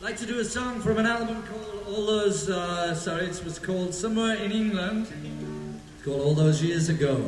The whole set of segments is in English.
like to do a song from an album called All Those, it was called Somewhere in England. It's called All Those Years Ago.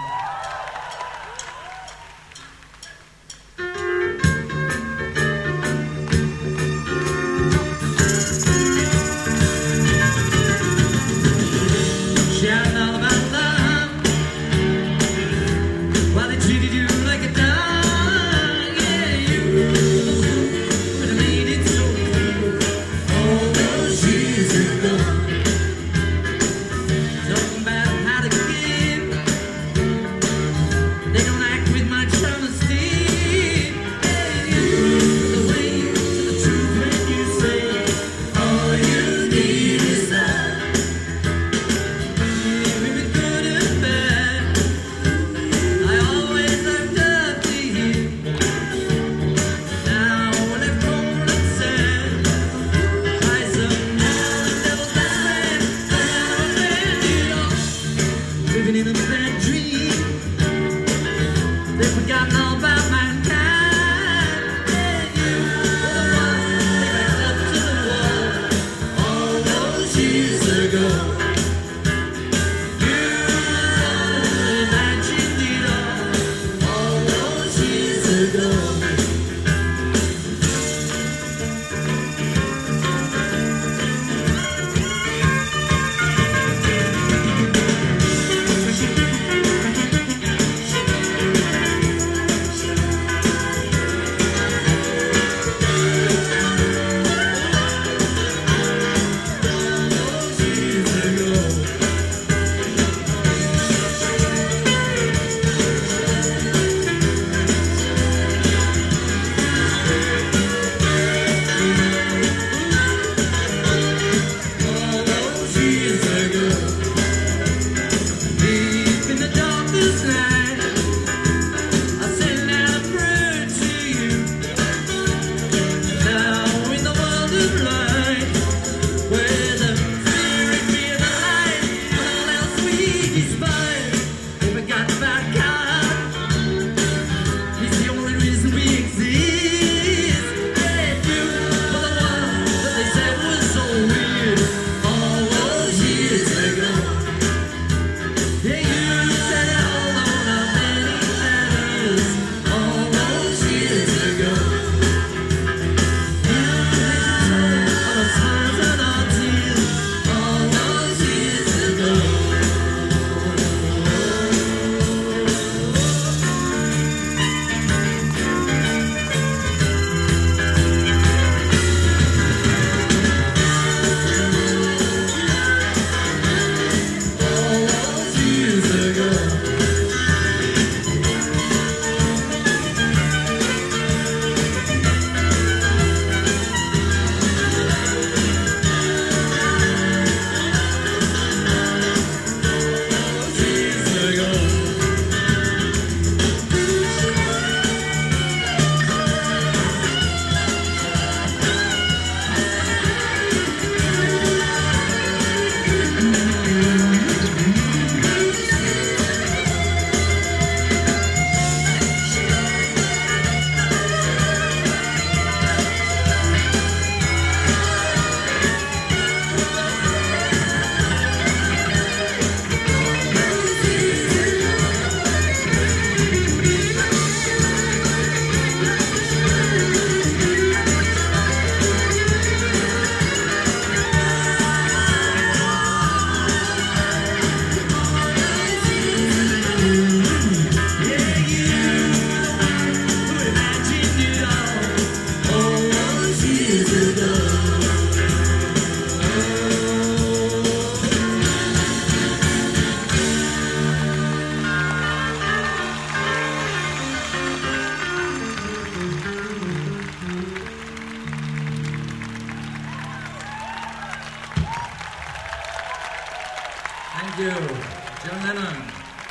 Thank you, John Lennon.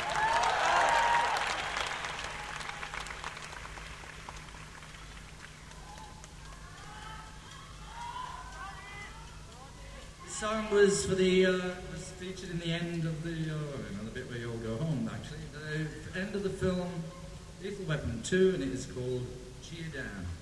This song was for was featured in the end of the bit where you all go home. Actually, the end of the film Lethal Weapon 2, and it is called Cheer Down.